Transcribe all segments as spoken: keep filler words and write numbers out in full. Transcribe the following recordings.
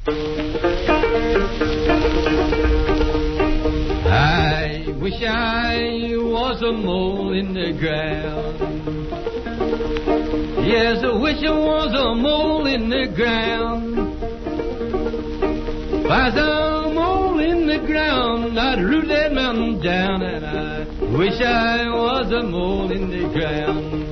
I wish I was a mole in the ground. Yes, I wish I was a mole in the ground. If I was a mole in the ground, I'd root that mountain down, and I wish I was a mole in the ground.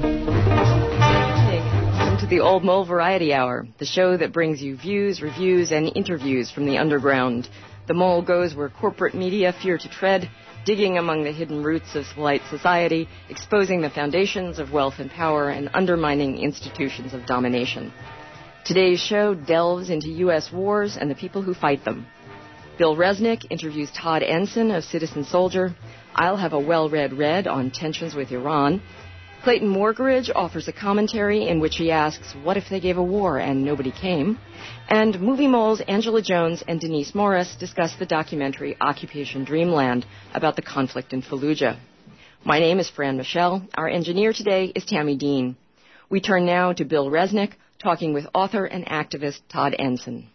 Welcome to the Old Mole Variety Hour, the show that brings you views, reviews, and interviews from the underground. The mole goes where corporate media fear to tread, digging among the hidden roots of polite society, exposing the foundations of wealth and power, and undermining institutions of domination. Today's show delves into U S wars and the people who fight them. Bill Resnick interviews Todd Ensign of Citizen Soldier. I'll have a well-read read on tensions with Iran. Clayton Morgeridge offers a commentary in which he asks, what if they gave a war and nobody came? And Movie Moles Angela Jones and Denise Morris discuss the documentary Occupation Dreamland about the conflict in Fallujah. My name is Fran Michelle. Our engineer today is Tammy Dean. We turn now to Bill Resnick, talking with author and activist Todd Ensign.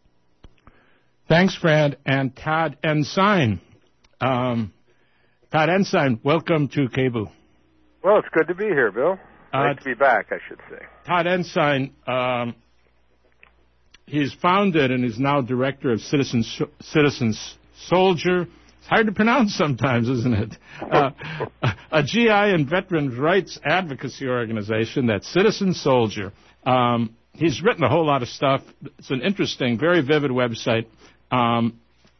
Thanks, Fran, and Todd Ensign. Um, Todd Ensign, welcome to K B O O. Well, it's good to be here, Bill. Nice uh, to be back, I should say. Todd Ensign, um, he's founded and is now director of Citizens Citizens Soldier. It's hard to pronounce sometimes, isn't it? Uh, a G I and veterans' rights advocacy organization that's Citizen Soldier. Um, he's written a whole lot of stuff. It's an interesting, very vivid website, um,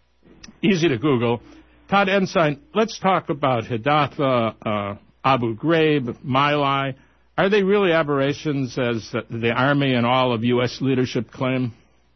easy to Google. Todd Ensign, let's talk about Hidatha, uh, Abu Ghraib, My Lai. Are they really aberrations, as the Army and all of U S leadership claim?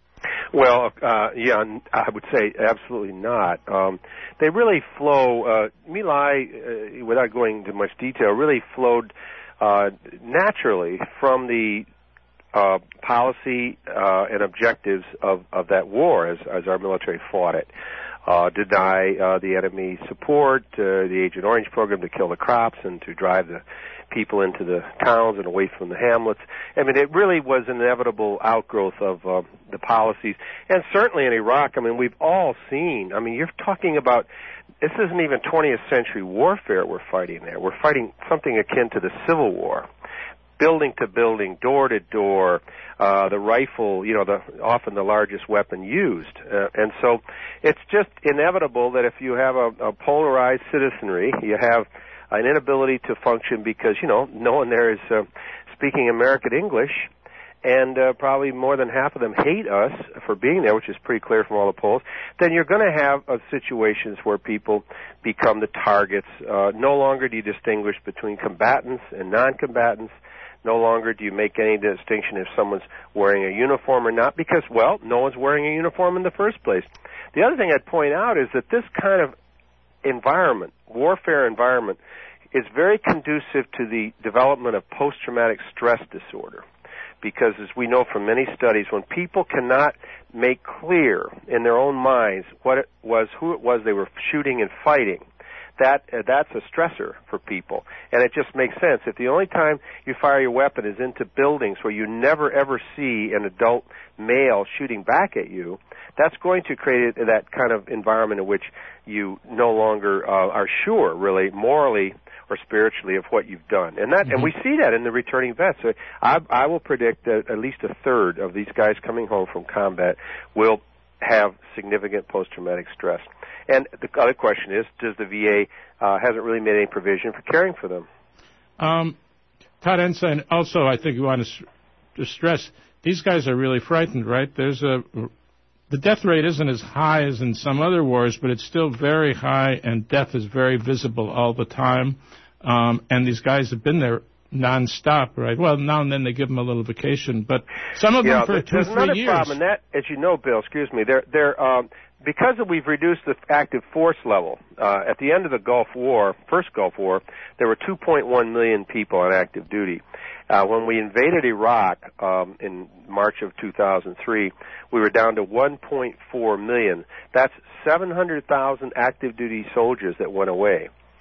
Well, uh, yeah, I would say absolutely not. Um, they really flow, uh, My Lai, uh, without going into much detail, really flowed uh, naturally from the uh, policy uh, and objectives of, of that war as, as our military fought it. Uh, deny uh, the enemy support, uh, the Agent Orange program to kill the crops and to drive the people into the towns and away from the hamlets. I mean, it really was an inevitable outgrowth of uh, the policies. And certainly in Iraq, I mean, we've all seen, I mean, you're talking about, this isn't even twentieth century warfare we're fighting there. We're fighting something akin to the Civil War. Building to building, door to door, uh, the rifle, you know, the often the largest weapon used. Uh, and so it's just inevitable that if you have a, a polarized citizenry, you have an inability to function because, you know, no one there is uh, speaking American English, and uh, probably more than half of them hate us for being there, which is pretty clear from all the polls, then you're going to have uh, situations where people become the targets. Uh, no longer do you distinguish between combatants and non-combatants. No longer do you make any distinction if someone's wearing a uniform or not because, well, no one's wearing a uniform in the first place. The other thing I'd point out is that this kind of environment, warfare environment, is very conducive to the development of post-traumatic stress disorder. Because, as we know from many studies, when people cannot make clear in their own minds what it was, who it was they were shooting and fighting, that uh, that's a stressor for people. And it just makes sense. If the only time you fire your weapon is into buildings where you never, ever see an adult male shooting back at you, that's going to create that kind of environment in which you no longer uh, are sure, really, morally or spiritually, of what you've done. And that, mm-hmm. and we see that in the returning vets. So I, I will predict that at least a third of these guys coming home from combat will have significant post-traumatic stress. And the other question is, does the V A uh, hasn't really made any provision for caring for them? Um, Todd Ensign, also, I think you want to, to stress, these guys are really frightened, right? There's a the death rate isn't as high as in some other wars, but it's still very high, and death is very visible all the time. Um, and these guys have been there nonstop, right? Well, now and then they give them a little vacation, but some of yeah, them for two or three years. There's another problem, and that, as you know, Bill, excuse me, they're, they're, um, because we've reduced the active force level, uh, at the end of the Gulf War, first Gulf War, there were two point one million people on active duty. Uh, when we invaded Iraq um, in March of two thousand three, we were down to one point four million. That's seven hundred thousand active duty soldiers that went away.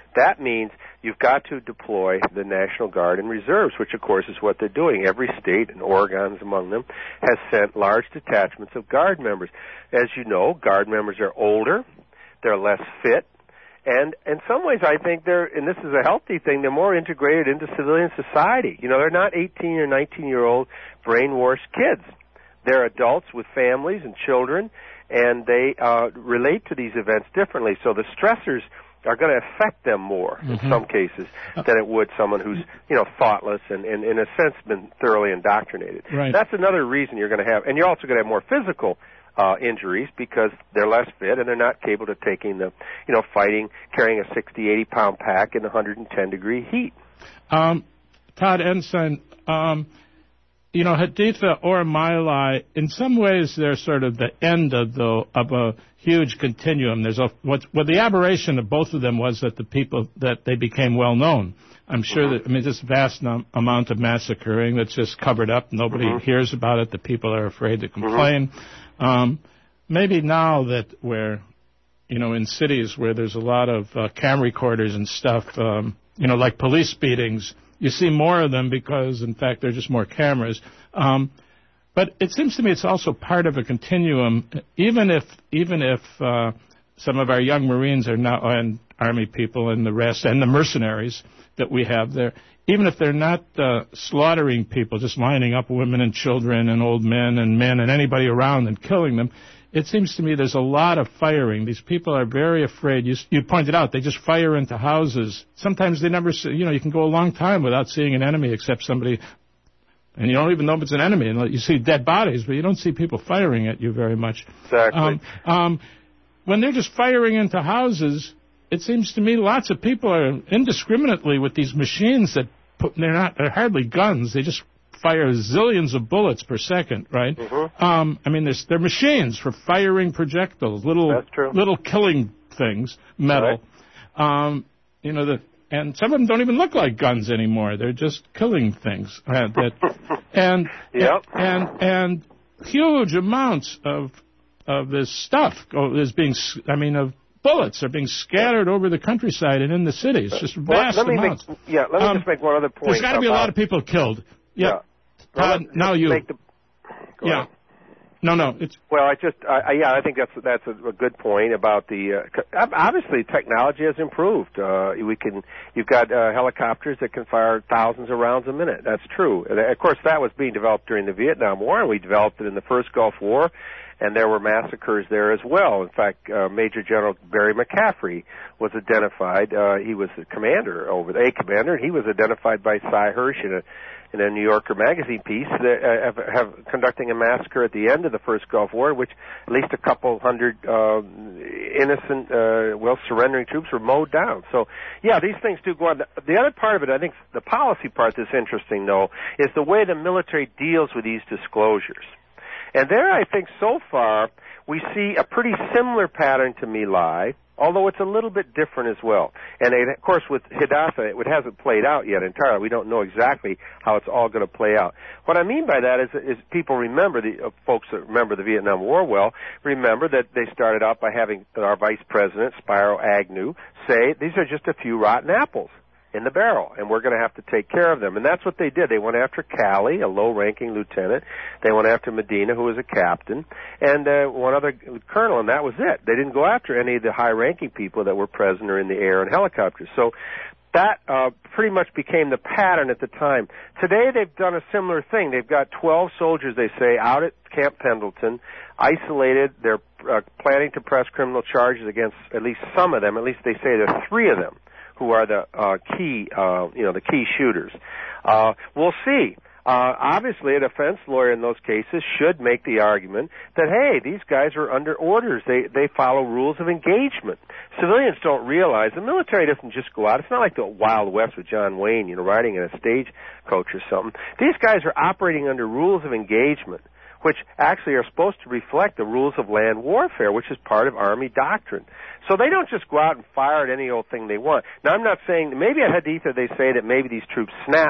That means you've got to deploy the National Guard and reserves, which, of course, is what they're doing. Every state, and Oregon's among them, has sent large detachments of Guard members. As you know, Guard members are older, they're less fit, and in some ways I think they're, and this is a healthy thing, they're more integrated into civilian society. You know, they're not eighteen or nineteen-year-old brainwashed kids. They're adults with families and children, and they uh, relate to these events differently. So the stressors are going to affect them more mm-hmm. in some cases than it would someone who's, you know, thoughtless and, and in a sense, been thoroughly indoctrinated. Right. That's another reason you're going to have, and you're also going to have more physical uh, injuries because they're less fit and they're not capable of taking the, you know, fighting, carrying a sixty, eighty pound pack in one hundred ten degree heat. Um, Todd Ensign, um, you know, Haditha or My Lai, in some ways they're sort of the end of the of a huge continuum. There's a what well the aberration of both of them was that the people that they became well known. I'm sure mm-hmm. that I mean this vast num- amount of massacring that's just covered up. Nobody mm-hmm. hears about it. The people are afraid to complain. Mm-hmm. Um, maybe now that we're, you know, in cities where there's a lot of uh, cam recorders and stuff, um, you know, like police beatings. You see more of them because, in fact, there are just more cameras. Um, but it seems to me it's also part of a continuum. Even if, even if uh, some of our young Marines are now and Army people and the rest and the mercenaries that we have there, even if they're not uh, slaughtering people, just lining up women and children and old men and men and anybody around and killing them, it seems to me there's a lot of firing. These people are very afraid. You, you pointed out they just fire into houses. Sometimes they never see, you know, you can go a long time without seeing an enemy except somebody, and you don't even know if it's an enemy. And you see dead bodies, but you don't see people firing at you very much. Exactly. Um, um, when they're just firing into houses, it seems to me lots of people are indiscriminately with these machines that put, they're not, they're hardly guns. They just fire zillions of bullets per second, right? Mm-hmm. Um, I mean, there's, they're machines for firing projectiles, little That's true. little killing things, metal. Right. Um, you know, the, and some of them don't even look like guns anymore. They're just killing things. Uh, that, and, yep. and and huge amounts of of this stuff is being, I mean, of bullets are being scattered over the countryside and in the cities. Just vast well, let me amounts. Make, yeah, let me um, just make one other point. There's got to be a lot of people killed. Yeah. yeah. Todd, well, now you. Make the, yeah. ahead. No, no. It's well, I just, I, yeah, I think that's that's a, a good point about the. Uh, obviously, technology has improved. Uh, we can, you've got uh, helicopters that can fire thousands of rounds a minute. That's true. And of course, that was being developed during the Vietnam War, and we developed it in the first Gulf War, and there were massacres there as well. In fact, uh, Major General Barry McCaffrey was identified. Uh, he was the commander over the a commander, and he was identified by Cy Hirsch in a. in a New Yorker magazine piece that uh, have, have conducting a massacre at the end of the first Gulf War, which at least a couple hundred uh, innocent, uh, well, surrendering troops were mowed down. So, yeah, these things do go on. The other part of it, I think, the policy part that's interesting, though, is the way the military deals with these disclosures. And there, I think, so far, we see a pretty similar pattern to My Lai, although it's a little bit different as well. And, of course, with Hidatsa, it hasn't played out yet entirely. We don't know exactly how it's all going to play out. What I mean by that is, is people remember, the uh, folks that remember the Vietnam War well, remember that they started out by having our Vice President, Spiro Agnew, say, these are just a few rotten apples in the barrel, and we're going to have to take care of them. And that's what they did. They went after Calley, a low-ranking lieutenant. They went after Medina, who was a captain, and uh, one other colonel, and that was it. They didn't go after any of the high-ranking people that were present or in the air and helicopters. So that uh, pretty much became the pattern at the time. Today they've done a similar thing. They've got twelve soldiers, they say, out at Camp Pendleton, isolated. They're uh, planning to press criminal charges against at least some of them. At least they say there are three of them who are the uh, key, uh, you know, the key shooters. Uh, we'll see. Uh, obviously, a defense lawyer in those cases should make the argument that, hey, these guys are under orders. They they follow rules of engagement. Civilians don't realize the military doesn't just go out. It's not like the Wild West with John Wayne, you know, riding in a stagecoach or something. These guys are operating under rules of engagement, which actually are supposed to reflect the rules of land warfare, which is part of Army doctrine. So they don't just go out and fire at any old thing they want. Now, I'm not saying, maybe at Haditha they say that maybe these troops snapped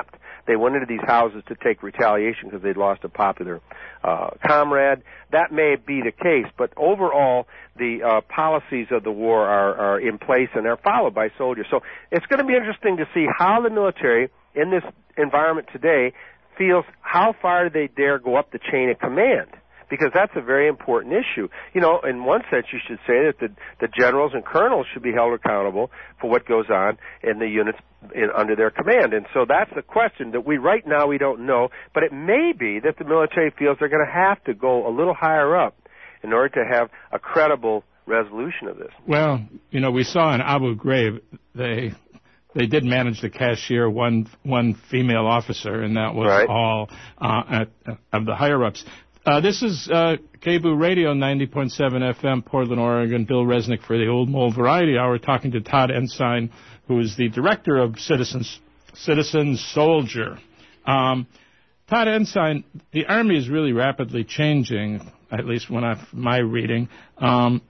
they went into these houses to take retaliation because they'd lost a popular uh, comrade. That may be the case, but overall, the uh, policies of the war are, are in place and are followed by soldiers. So it's going to be interesting to see how the military in this environment today feels, how far do they dare go up the chain of command? Because that's a very important issue. You know, in one sense, you should say that the, the generals and colonels should be held accountable for what goes on in the units in, under their command. And so that's the question that we, right now, we don't know. But it may be that the military feels they're going to have to go a little higher up in order to have a credible resolution of this. Well, you know, we saw in Abu Ghraib, they they did manage to cashier one one female officer, and that was right. all uh, at, uh, of the higher-ups. Uh, this is uh, K B O O Radio, ninety point seven F M, Portland, Oregon. Bill Resnick for the Old Mole Variety Hour, talking to Todd Ensign, who is the director of Citizens Citizen Soldier. Um, Todd Ensign, the Army is really rapidly changing, at least when I my reading. Um,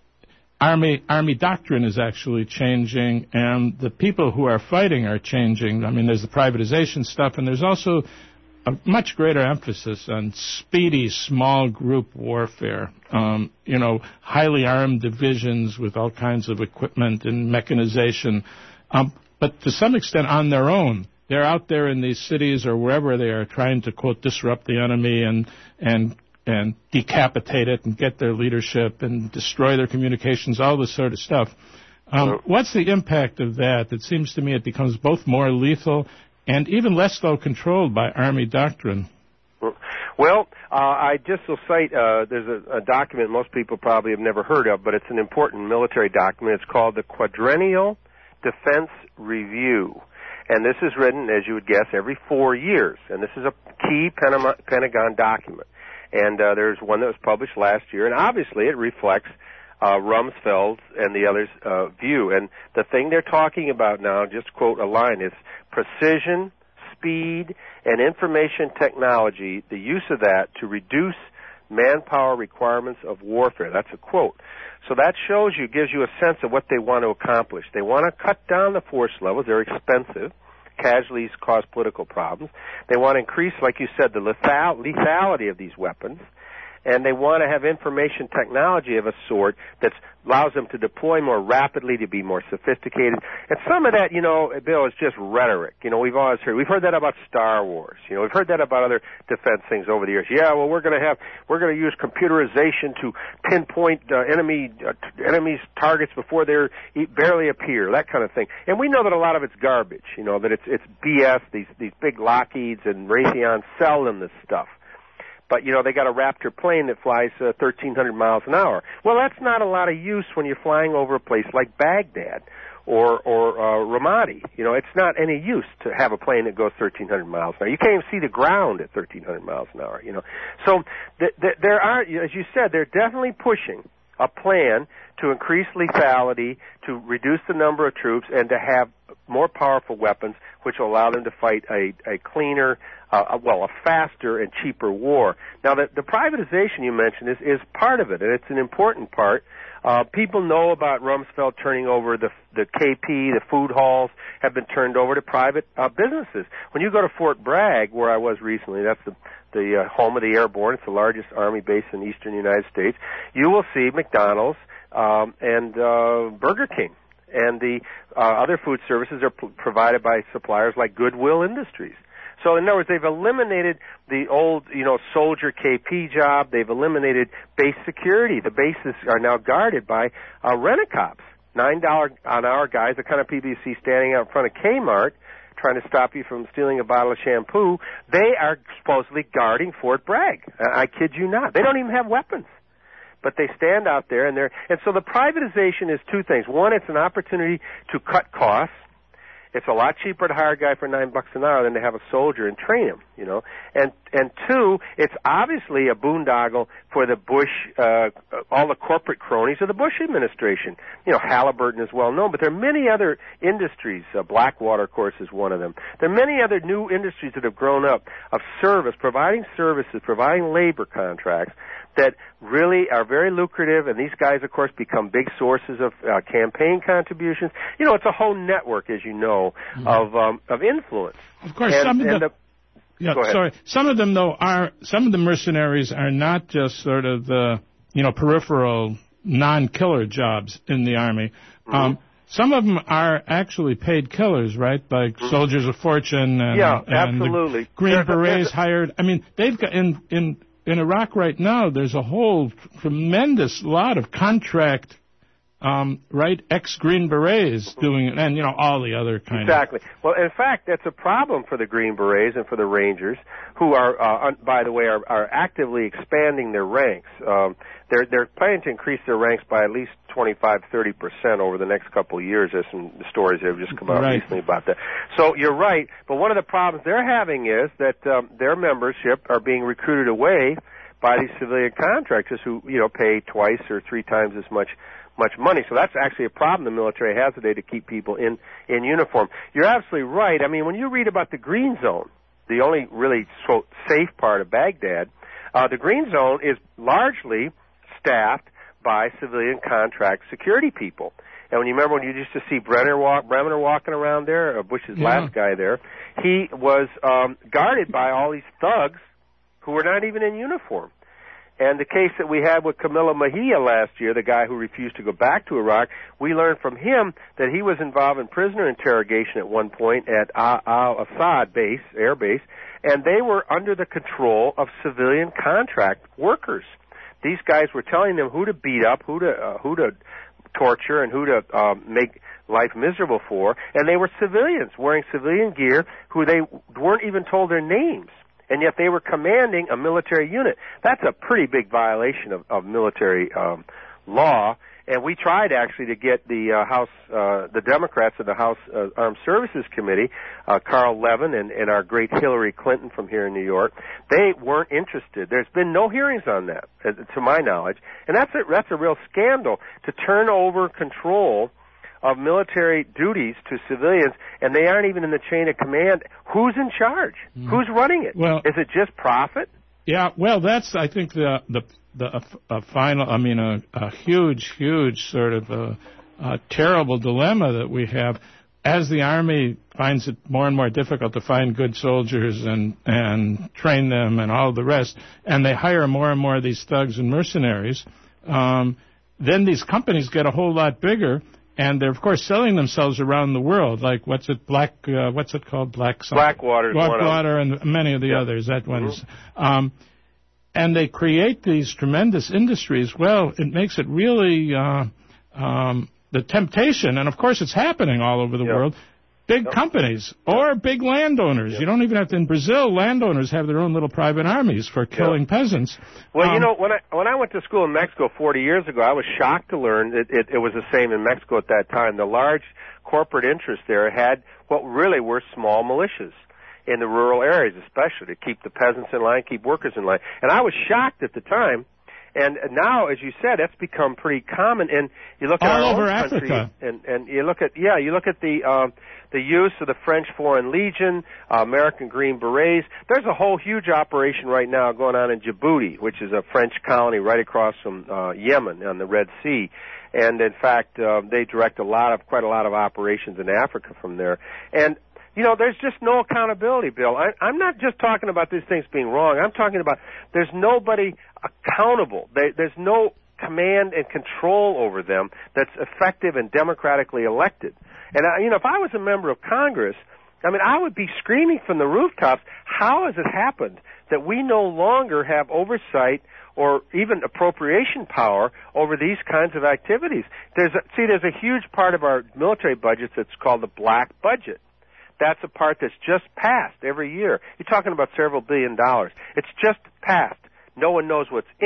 Army Army doctrine is actually changing, and the people who are fighting are changing. I mean, there's the privatization stuff, and there's also a much greater emphasis on speedy, small group warfare. Um, you know, highly armed divisions with all kinds of equipment and mechanization, um, but to some extent on their own. They're out there in these cities or wherever they are trying to, quote, disrupt the enemy and and and decapitate it and get their leadership and destroy their communications, all this sort of stuff. Um, what's the impact of that? It seems to me it becomes both more lethal and even less so controlled by Army doctrine. Well, uh, I just will cite, uh, there's a, a document most people probably have never heard of, but it's an important military document. It's called the Quadrennial Defense Review. And this is written, as you would guess, every four years. And this is a key Pentagon document. And uh, there's one that was published last year, and obviously it reflects uh, Rumsfeld's and the others' uh, view. And the thing they're talking about now, just quote a line, is precision, speed, and information technology, the use of that to reduce manpower requirements of warfare. That's a quote. So that shows you, gives you a sense of what they want to accomplish. They want to cut down the force levels. They're expensive. Casualties cause political problems. They want to increase, like you said, the lethal, lethality of these weapons. And they want to have information technology of a sort that allows them to deploy more rapidly, to be more sophisticated. And some of that, you know, Bill, is just rhetoric. You know, we've always heard, we've heard that about Star Wars. You know, we've heard that about other defense things over the years. Yeah, well, we're going to have, we're going to use computerization to pinpoint uh, enemy, uh, t- enemy's targets before they barely appear, that kind of thing. And we know that a lot of it's garbage. You know, that it's it's B S. These these big Lockheeds and Raytheons sell them this stuff. But, you know, they got a Raptor plane that flies uh, thirteen hundred miles an hour. Well, that's not a lot of use when you're flying over a place like Baghdad or or uh, Ramadi. You know, it's not any use to have a plane that goes thirteen hundred miles an hour. You can't even see the ground at thirteen hundred miles an hour, you know. So th- th- there are, as you said, they're definitely pushing a plan to increase lethality, to reduce the number of troops, and to have more powerful weapons, which will allow them to fight a, a cleaner, uh, well, a faster and cheaper war. Now, the, the privatization you mentioned is, is part of it, and it's an important part. Uh, people know about Rumsfeld turning over the the K P, the food halls have been turned over to private uh, businesses. When you go to Fort Bragg, where I was recently, that's the the uh, home of the airborne, it's the largest Army base in the eastern United States, you will see McDonald's um, and uh, Burger King. And the uh, other food services are p- provided by suppliers like Goodwill Industries. So, in other words, they've eliminated the old, you know, soldier K P job. They've eliminated base security. The bases are now guarded by uh, rent-a-cops, nine dollars an hour guys, the kind of people you see standing out in front of Kmart trying to stop you from stealing a bottle of shampoo. They are supposedly guarding Fort Bragg. I, I kid you not. They don't even have weapons. But they stand out there, and they're, and so the privatization is two things. One, it's an opportunity to cut costs. It's a lot cheaper to hire a guy for nine bucks an hour than to have a soldier and train him, you know. And and two, it's obviously a boondoggle for the Bush, uh, all the corporate cronies of the Bush administration. You know, Halliburton is well known, but there are many other industries. Uh, Blackwater, of course, is one of them. There are many other new industries that have grown up of service, providing services, providing labor contracts that really are very lucrative, and these guys, of course, become big sources of uh, campaign contributions. You know, it's a whole network, as you know, mm-hmm. of um, of influence. Of course, and, some of and the, the yeah, sorry, some of them though are some of the mercenaries are not just sort of the you know peripheral non-killer jobs in the army. Mm-hmm. Um, some of them are actually paid killers, right? Like mm-hmm. Soldiers of Fortune and, yeah, and absolutely. the Green there's Berets a, a, hired. I mean, they've got in in. In Iraq right now, there's a whole tremendous lot of contract, um, right, ex-Green Berets doing it, and, you know, all the other kind exactly. of... Exactly. Well, in fact, that's a problem for the Green Berets and for the Rangers, who are, uh, by the way, are, are actively expanding their ranks. Um, they're, they're planning to increase their ranks by at least twenty-five, thirty percent over the next couple of years. There's some stories that have just come out right. recently about that. So you're right, but one of the problems they're having is that um, their membership are being recruited away by these civilian contractors who, you know, pay twice or three times as much much money. So that's actually a problem the military has today to keep people in, in uniform. You're absolutely right. I mean, when you read about the Green Zone, the only really so safe part of Baghdad, uh, the Green Zone is largely staffed by civilian contract security people. And when you remember when you used to see Brenner walk, Bremner walking around there, uh, Bush's yeah. last guy there, he was um, guarded by all these thugs who were not even in uniform. And the case that we had with Camilo Mejia last year, the guy who refused to go back to Iraq, we learned from him that he was involved in prisoner interrogation at one point at Al-Assad base, air base, and they were under the control of civilian contract workers. These guys were telling them who to beat up, who to uh, who to torture, and who to um, make life miserable for, and they were civilians wearing civilian gear who they weren't even told their names. And yet they were commanding a military unit. That's a pretty big violation of, of military um, law. And we tried actually to get the uh, House, uh, the Democrats of the House uh, Armed Services Committee, uh, Carl Levin and, and our great Hillary Clinton from here in New York. They weren't interested. There's been no hearings on that, uh, to my knowledge. And that's a, that's a real scandal to turn over control of military duties to civilians, and they aren't even in the chain of command. Who's in charge? Mm. Who's running it? Well, is it just profit? Yeah, well, that's, I think, the the the a, a final, I mean, a, a huge, huge sort of a, a terrible dilemma that we have. As the Army finds it more and more difficult to find good soldiers and, and train them and all the rest, and they hire more and more of these thugs and mercenaries, um, then these companies get a whole lot bigger. And they're, of course, selling themselves around the world. Like, what's it, Black, uh, what's it called? Black something? Blackwater. Blackwater and many of the yeah. others. That mm-hmm. one's. Um, and they create these tremendous industries. Well, it makes it really, uh, um, the temptation, and of course it's happening all over the yeah. world, big yeah. companies or big landowners. Yeah. You don't even have to, in Brazil, landowners have their own little private armies for killing yeah. peasants. Well, um, you know, when I when I went to school in Mexico forty years ago, I was shocked to learn that it, it was the same in Mexico at that time. The large corporate interests there had what really were small militias in the rural areas, especially to keep the peasants in line, keep workers in line. And I was shocked at the time. And now, as you said, that's become pretty common. And you look at all our over own Africa, country, and and you look at yeah, you look at the um, the use of the French Foreign Legion, uh, American Green Berets. There's a whole huge operation right now going on in Djibouti, which is a French colony right across from uh, Yemen on the Red Sea. And in fact, uh, they direct a lot of quite a lot of operations in Africa from there. And you know, there's just no accountability, Bill. I, I'm not just talking about these things being wrong. I'm talking about there's nobody accountable. They, there's no command and control over them that's effective and democratically elected. And, I, you know, if I was a member of Congress, I mean, I would be screaming from the rooftops, how has it happened that we no longer have oversight or even appropriation power over these kinds of activities? There's a, see, there's a huge part of our military budgets that's called the black budget. That's a part that's just passed every year. You're talking about several billion dollars. It's just passed. No one knows what's in it,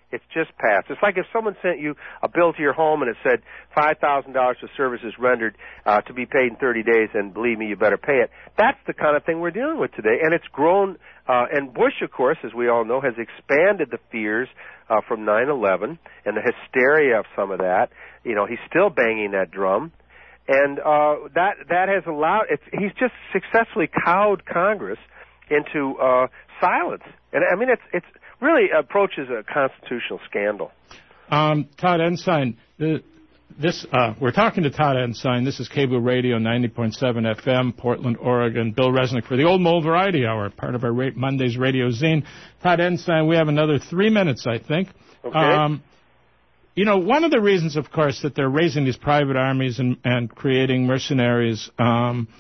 It's just passed. It's like if someone sent you a bill to your home and it said five thousand dollars for services rendered uh, to be paid in thirty days, and believe me, you better pay it. That's the kind of thing we're dealing with today, and it's grown. Uh, and Bush, of course, as we all know, has expanded the fears uh, from nine eleven and the hysteria of some of that. You know, he's still banging that drum. And uh, that that has allowed, it's, he's just successfully cowed Congress into uh, silence. And I mean, it's it's really approaches a constitutional scandal. Um, Todd Ensign, the, this uh, we're talking to Todd Ensign. This is Cable Radio ninety point seven F M, Portland, Oregon. Bill Resnick for the Old Mole Variety Hour, part of our ra- Monday's Radio Zine. Todd Ensign, we have another three minutes, I think. Okay. Um, You know, one of the reasons, of course, that they're raising these private armies and, and creating mercenaries um,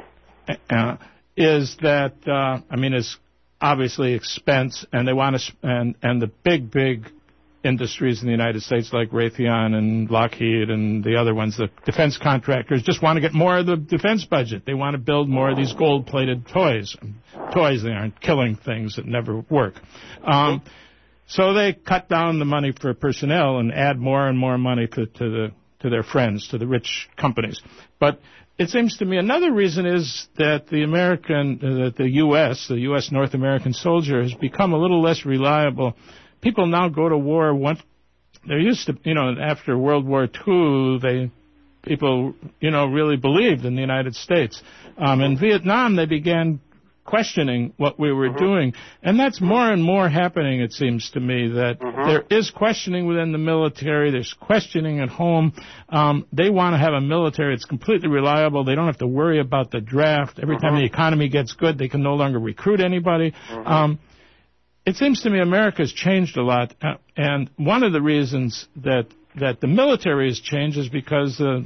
uh, is that, uh, I mean, it's obviously expense, and they want to, and and the big, big industries in the United States like Raytheon and Lockheed and the other ones, the defense contractors, just want to get more of the defense budget. They want to build more of these gold-plated toys. Toys, they aren't killing things that never work. Um, So they cut down the money for personnel and add more and more money to, to the to their friends, to the rich companies. But it seems to me another reason is that the American, uh, that the U S, the U S North American soldier has become a little less reliable. People now go to war. Once they used to, you know, after World War Two, they people, you know, really believed in the United States. Um, in Vietnam, they began questioning what we were mm-hmm. doing. And that's more and more happening, it seems to me, that mm-hmm. there is questioning within the military. There's questioning at home. Um, they want to have a military that's completely reliable. They don't have to worry about the draft. Every mm-hmm. time the economy gets good, they can no longer recruit anybody. Mm-hmm. Um, it seems to me America's changed a lot. Uh, and one of the reasons that, that the military has changed is because uh,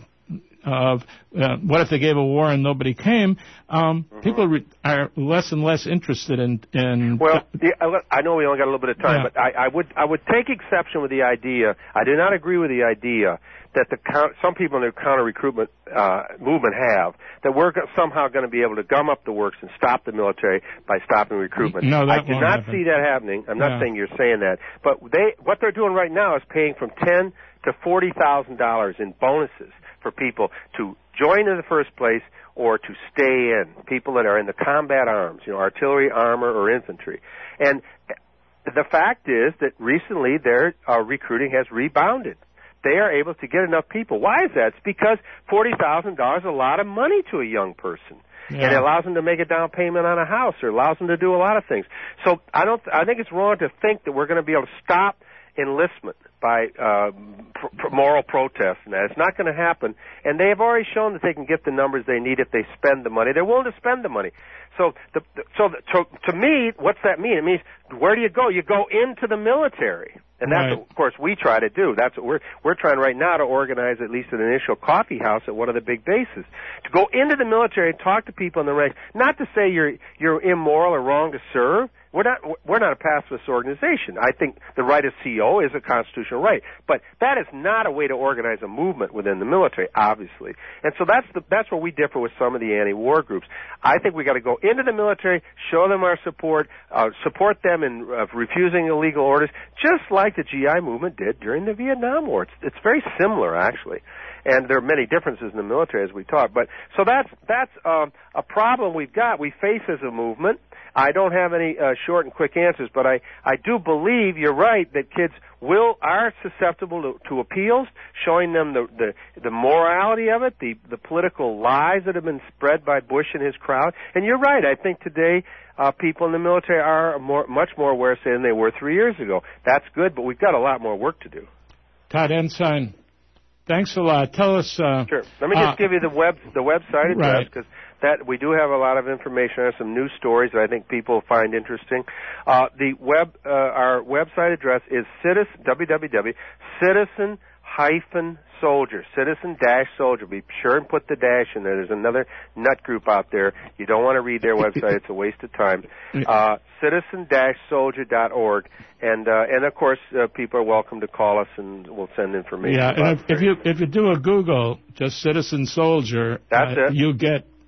of uh, what if they gave a war and nobody came, um, mm-hmm. people re- are less and less interested in... in well, the, I know we only got a little bit of time, yeah. but I, I would I would take exception with the idea, I do not agree with the idea that the some people in the counter-recruitment uh, movement have, that we're somehow going to be able to gum up the works and stop the military by stopping recruitment. No, that I do won't not happen. see that happening. I'm not yeah. saying you're saying that. But they what they're doing right now is paying from ten to forty thousand dollars in bonuses for people to join in the first place or to stay in, people that are in the combat arms, you know, artillery, armor, or infantry. And the fact is that recently their uh, recruiting has rebounded. They are able to get enough people. Why is that? It's because forty thousand dollars is a lot of money to a young person. Yeah. And it allows them to make a down payment on a house, or allows them to do a lot of things. So I don't. I think it's wrong to think that we're going to be able to stop enlistment by uh, pr- pr- moral protest, and that. It's not going to happen. And they have already shown that they can get the numbers they need if they spend the money. They're willing to spend the money. So, the, the, so the, to, to me, what's that mean? It means, where do you go? You go into the military. And that's right. what, of course, we try to do. That's what we're we're trying right now to organize at least an initial coffee house at one of the big bases. To go into the military and talk to people in the ranks, not to say you're you're immoral or wrong to serve. We're not we're not a pacifist organization. I think the right of C O is a constitutional right, but that is not a way to organize a movement within the military, obviously. And so that's the that's where we differ with some of the anti-war groups. I think we got to go into the military, show them our support, uh, support them in uh, refusing illegal orders, just like the G I movement did during the Vietnam War. It's, it's very similar, actually. And there are many differences in the military, as we talk. But so that's that's um, a problem we've got. We face as a movement. I don't have any uh, short and quick answers, but I, I do believe you're right that kids will are susceptible to, to appeals, showing them the, the the morality of it, the the political lies that have been spread by Bush and his crowd. And you're right. I think today uh, people in the military are more, much more aware than they were three years ago. That's good, but we've got a lot more work to do. Todd Ensign, thanks a lot. Tell us. Uh, sure. Let me just uh, give you the web the website address, because right. that we do have a lot of information. There's some news stories that I think people find interesting. Uh, the web uh, our website address is citizen w w w dot citizen dash soldier citizen dash soldier. Be sure and put the dash in there. There's another nut group out there. You don't want to read their website. It's a waste of time. Uh, citizen dash soldier dot org. And uh, and of course, uh, people are welcome to call us, and we'll send information. Yeah, about and if, if you if you do a Google, just Citizen Soldier, that's uh, it. You get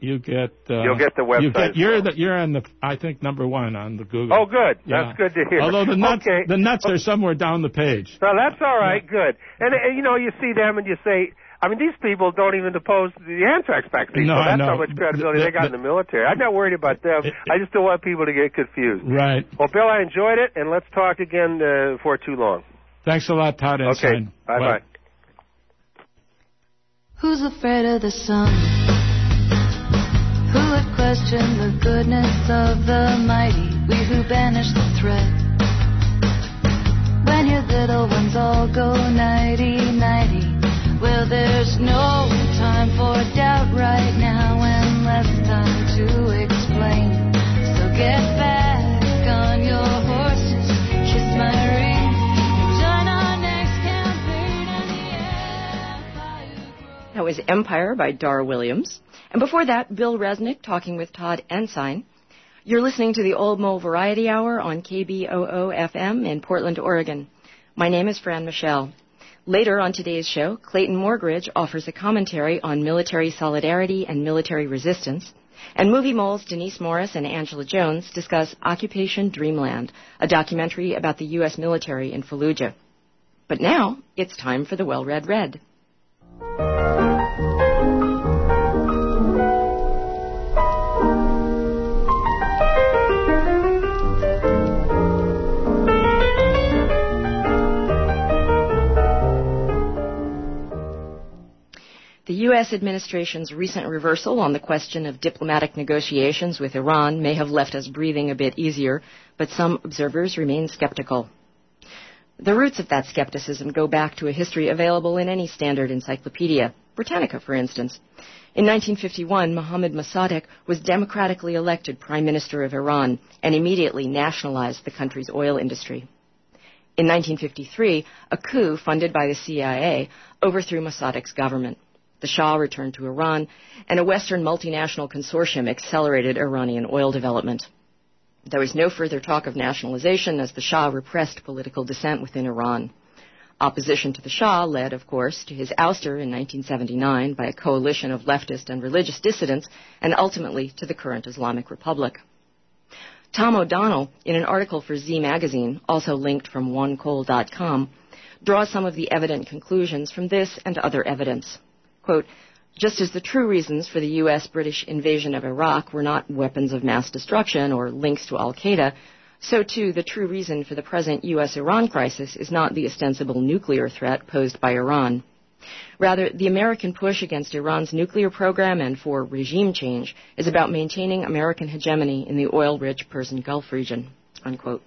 you get. Uh, You'll get the website. You get, you're well. the, you're on the I think number one on the Google. Oh, good. Yeah. That's good to hear. Although the nuts okay. the nuts are somewhere down the page. No, that's all right. Yeah. Good. And, and you know, you see them and you say, I mean, these people don't even oppose the anthrax vaccine. No, so that's I know. how much credibility The, the, they got the, in the military. I'm not worried about them. It, I just don't want people to get confused. Right. Well, Bill, I enjoyed it, and let's talk again uh, before too long. Thanks a lot, Todd Ensign. Okay. Bye bye. Who's afraid of the sun? Who would question the goodness of the mighty? We who banish the threat. When your little ones all go nighty-nighty. Well, there's no time for doubt right now and less time to explain. So get back on your horses, kiss my ring, and join our next campaign on the Empire Grows. That was Empire by Dar Williams. And before that, Bill Resnick talking with Todd Ensign. You're listening to the Old Mole Variety Hour on K B O O F M in Portland, Oregon. My name is Fran Michelle. Later on today's show, Clayton Morgridge offers a commentary on military solidarity and military resistance. And movie moles Denise Morris and Angela Jones discuss Occupation Dreamland, a documentary about the U S military in Fallujah. But now, it's time for the Well-Read Read. The U S administration's recent reversal on the question of diplomatic negotiations with Iran may have left us breathing a bit easier, but some observers remain skeptical. The roots of that skepticism go back to a history available in any standard encyclopedia, Britannica, for instance. In nineteen fifty-one, Mohammad Mossadegh was democratically elected Prime Minister of Iran and immediately nationalized the country's oil industry. In nineteen fifty-three, a coup funded by the C I A overthrew Mossadegh's government. The Shah returned to Iran, and a Western multinational consortium accelerated Iranian oil development. There was no further talk of nationalization as the Shah repressed political dissent within Iran. Opposition to the Shah led, of course, to his ouster in nineteen seventy-nine by a coalition of leftist and religious dissidents, and ultimately to the current Islamic Republic. Tom O'Donnell, in an article for Z Magazine, also linked from one coal dot com, draws some of the evident conclusions from this and other evidence. Quote, just as the true reasons for the U S British invasion of Iraq were not weapons of mass destruction or links to al-Qaeda, so too the true reason for the present U S Iran crisis is not the ostensible nuclear threat posed by Iran. Rather, the American push against Iran's nuclear program and for regime change is about maintaining American hegemony in the oil-rich Persian Gulf region, unquote.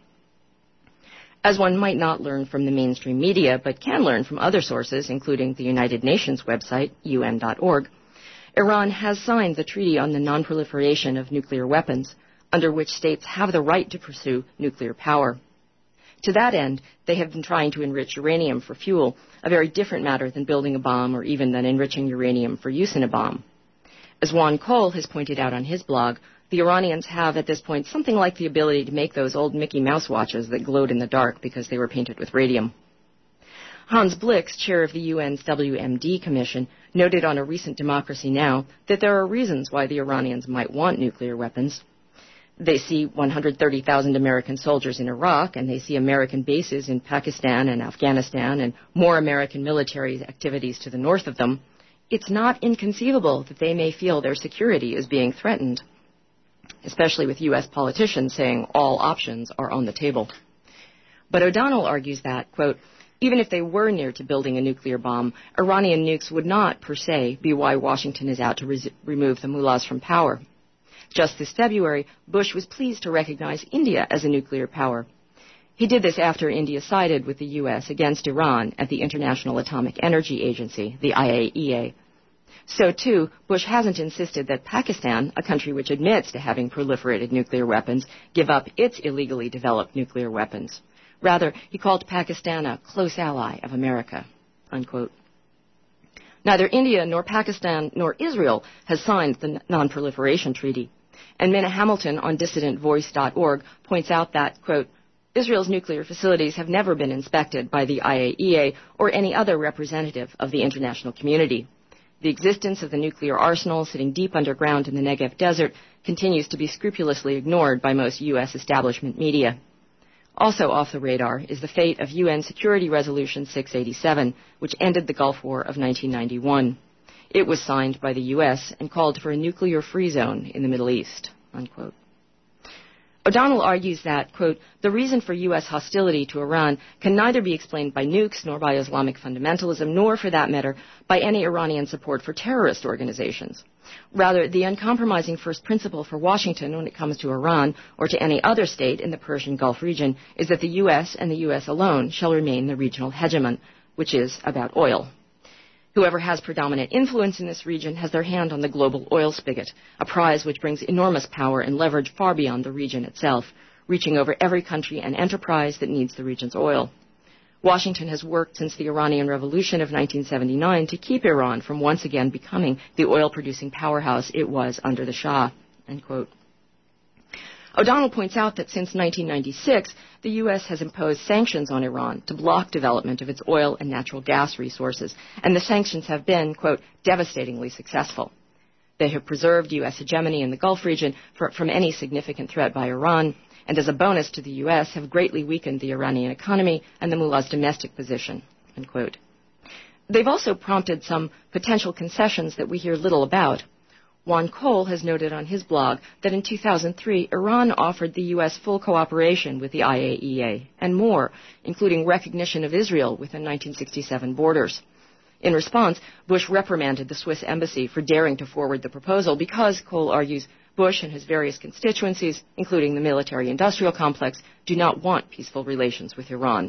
As one might not learn from the mainstream media, but can learn from other sources, including the United Nations website, U N dot org, Iran has signed the Treaty on the Non-Proliferation of Nuclear Weapons, under which states have the right to pursue nuclear power. To that end, they have been trying to enrich uranium for fuel, a very different matter than building a bomb or even than enriching uranium for use in a bomb. As Juan Cole has pointed out on his blog, the Iranians have at this point something like the ability to make those old Mickey Mouse watches that glowed in the dark because they were painted with radium. Hans Blix, chair of the U N's W M D Commission, noted on a recent Democracy Now! That there are reasons why the Iranians might want nuclear weapons. They see one hundred thirty thousand American soldiers in Iraq, and they see American bases in Pakistan and Afghanistan, and more American military activities to the north of them. It's not inconceivable that they may feel their security is being threatened, especially with U S politicians saying all options are on the table. But O'Donnell argues that, quote, even if they were near to building a nuclear bomb, Iranian nukes would not, per se, be why Washington is out to res- remove the mullahs from power. Just this February, Bush was pleased to recognize India as a nuclear power. He did this after India sided with the U S against Iran at the International Atomic Energy Agency, the I A E A. So, too, Bush hasn't insisted that Pakistan, a country which admits to having proliferated nuclear weapons, give up its illegally developed nuclear weapons. Rather, he called Pakistan a close ally of America, unquote. Neither India nor Pakistan nor Israel has signed the Non-Proliferation Treaty. And Minna Hamilton on dissident voice dot org points out that, quote, Israel's nuclear facilities have never been inspected by the I A E A or any other representative of the international community. The existence of the nuclear arsenal sitting deep underground in the Negev desert continues to be scrupulously ignored by most U S establishment media. Also off the radar is the fate of U N Security Resolution six eighty-seven, which ended the Gulf War of nineteen ninety-one. It was signed by the U S and called for a nuclear-free zone in the Middle East, unquote. O'Donnell argues that, quote, the reason for U S hostility to Iran can neither be explained by nukes nor by Islamic fundamentalism, nor, for that matter, by any Iranian support for terrorist organizations. Rather, the uncompromising first principle for Washington when it comes to Iran or to any other state in the Persian Gulf region is that the U S and the U S alone shall remain the regional hegemon, which is about oil. Whoever has predominant influence in this region has their hand on the global oil spigot, a prize which brings enormous power and leverage far beyond the region itself, reaching over every country and enterprise that needs the region's oil. Washington has worked since the Iranian Revolution of nineteen seventy-nine to keep Iran from once again becoming the oil-producing powerhouse it was under the Shah, end quote. O'Donnell points out that since nineteen ninety-six, the U S has imposed sanctions on Iran to block development of its oil and natural gas resources, and the sanctions have been, quote, devastatingly successful. They have preserved U S hegemony in the Gulf region for, from any significant threat by Iran, and as a bonus to the U S have greatly weakened the Iranian economy and the mullah's domestic position, end quote. They've also prompted some potential concessions that we hear little about. Juan Cole has noted on his blog that in two thousand three, Iran offered the U S full cooperation with the I A E A and more, including recognition of Israel within nineteen sixty-seven borders. In response, Bush reprimanded the Swiss embassy for daring to forward the proposal because, Cole argues, Bush and his various constituencies, including the military-industrial complex, do not want peaceful relations with Iran.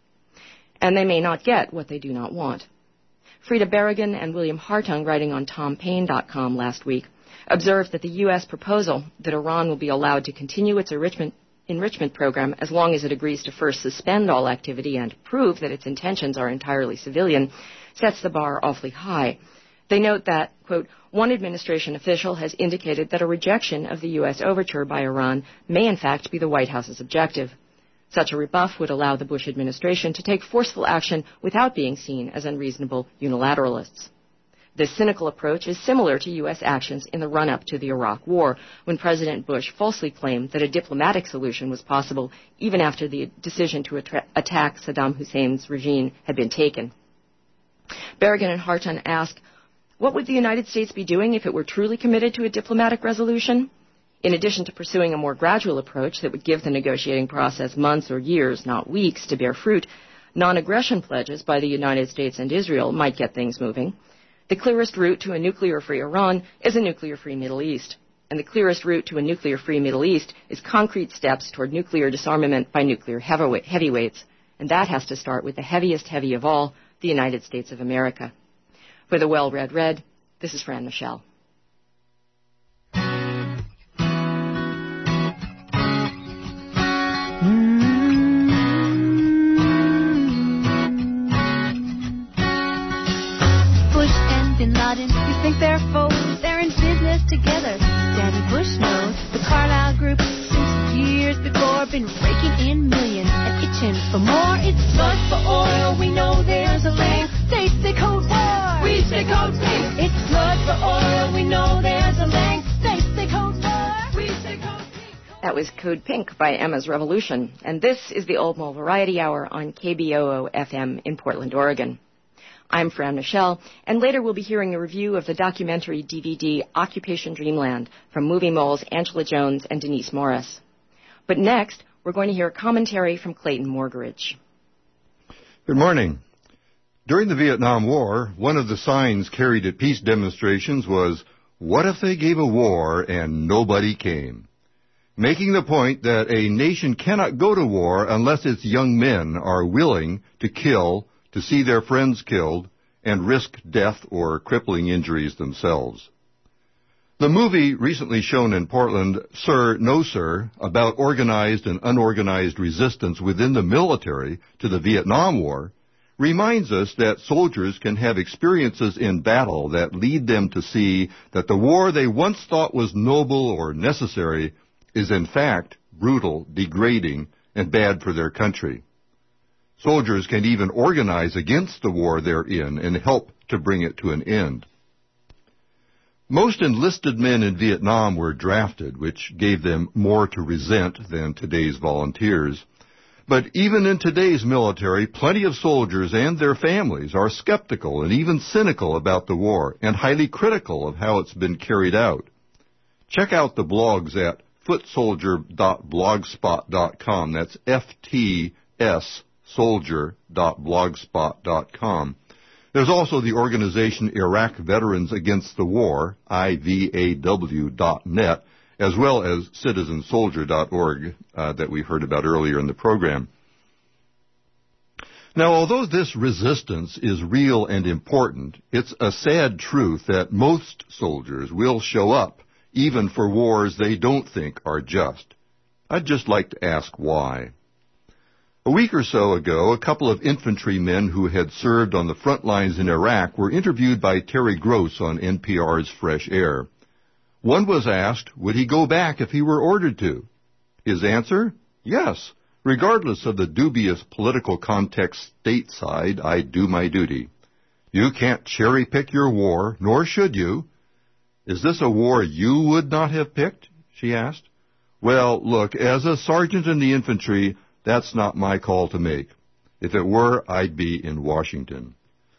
And they may not get what they do not want. Frida Berrigan and William Hartung, writing on tom paine dot com last week, observed that the U S proposal that Iran will be allowed to continue its enrichment, enrichment program as long as it agrees to first suspend all activity and prove that its intentions are entirely civilian sets the bar awfully high. They note that, quote, one administration official has indicated that a rejection of the U S overture by Iran may in fact be the White House's objective. Such a rebuff would allow the Bush administration to take forceful action without being seen as unreasonable unilateralists. This cynical approach is similar to U S actions in the run-up to the Iraq War, when President Bush falsely claimed that a diplomatic solution was possible even after the decision to attra- attack Saddam Hussein's regime had been taken. Berrigan and Hartung ask, what would the United States be doing if it were truly committed to a diplomatic resolution? In addition to pursuing a more gradual approach that would give the negotiating process months or years, not weeks, to bear fruit, non-aggression pledges by the United States and Israel might get things moving. The clearest route to a nuclear-free Iran is a nuclear-free Middle East. And the clearest route to a nuclear-free Middle East is concrete steps toward nuclear disarmament by nuclear heavyweights. And that has to start with the heaviest heavy of all, the United States of America. For the Well-Read Red, this is Fran Michelle. You think they're foes, they're in business together. Daddy Bush knows the Carlyle Group since years before been raking in millions and itching for more. It's blood for oil, we know there's a link. They say code war, we say code pink. It's blood for oil, we know there's a link. They say code war, we say code pink. That was Code Pink by Emma's Revolution, and this is the Old Mole Variety Hour on K B O O F M in Portland, Oregon. I'm Fran Michelle, and later we'll be hearing a review of the documentary D V D Occupation Dreamland from Movie Moles Angela Jones and Denise Morris. But next, we're going to hear a commentary from Clayton Morgeridge. Good morning. During the Vietnam War, one of the signs carried at peace demonstrations was, "What if they gave a war and nobody came?" Making the point that a nation cannot go to war unless its young men are willing to kill, to see their friends killed, and risk death or crippling injuries themselves. The movie recently shown in Portland, Sir, No Sir, about organized and unorganized resistance within the military to the Vietnam War, reminds us that soldiers can have experiences in battle that lead them to see that the war they once thought was noble or necessary is in fact brutal, degrading, and bad for their country. Soldiers can even organize against the war they're in and help to bring it to an end. Most enlisted men in Vietnam were drafted, which gave them more to resent than today's volunteers. But even in today's military, plenty of soldiers and their families are skeptical and even cynical about the war and highly critical of how it's been carried out. Check out the blogs at foot soldier dot blogspot dot com. That's F T S soldier dot blogspot dot com. There's also the organization Iraq Veterans Against the War, I V A W dot net, as well as citizen soldier dot org uh, that we heard about earlier in the program. Now, although this resistance is real and important, it's a sad truth that most soldiers will show up, even for wars they don't think are just. I'd just like to ask why. A week or so ago, a couple of infantrymen who had served on the front lines in Iraq were interviewed by Terry Gross on N P R's Fresh Air. One was asked, would he go back if he were ordered to? His answer, yes. Regardless of the dubious political context stateside, I do my duty. You can't cherry-pick your war, nor should you. Is this a war you would not have picked? She asked. Well, look, as a sergeant in the infantry, that's not my call to make. If it were, I'd be in Washington.